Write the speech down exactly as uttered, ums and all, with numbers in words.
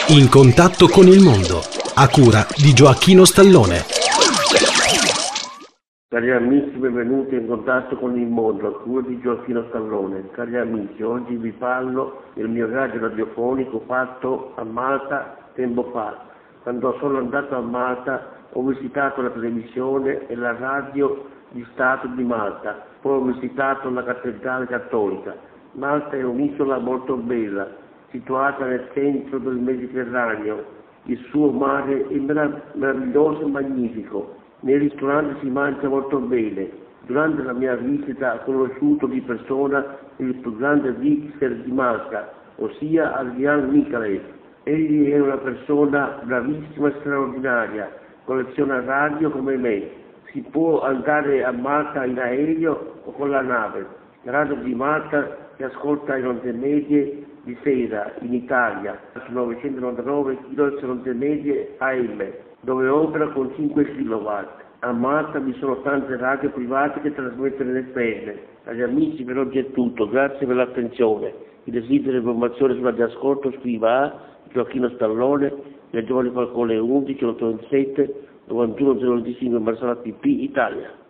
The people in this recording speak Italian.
In contatto con il mondo, a cura di Gioacchino Stallone. Cari amici, benvenuti in contatto con il mondo, a cura di Gioacchino Stallone. Cari amici, oggi vi parlo del mio viaggio radiofonico fatto a Malta tempo fa. Quando sono andato a Malta ho visitato la televisione e la radio di Stato di Malta, poi ho visitato la cattedrale cattolica. Malta è un'isola molto bella, situata nel centro del Mediterraneo. Il suo mare è meraviglioso e magnifico. Nei ristoranti si mangia molto bene. Durante la mia visita ho conosciuto di persona il più grande mixer di Malta, ossia Adrian Michalev. Egli è una persona bravissima e straordinaria, colleziona radio come me. Si può andare a Malta in aereo o con la nave. La radio di Malta si ascolta in onde medie di sera in Italia su novecentonovantanove kHz onde medie A M, dove opera con cinque chilowatt. A Malta vi sono tante radio private che trasmettono in F M. Agli amici per oggi è tutto, grazie per l'attenzione. Chi desidera informazioni sulla di ascolto scriva a Gioacchino Stallone, Regione Falcone undici ottocentoventisette novantuno zero venticinque Marsala P P, Italia.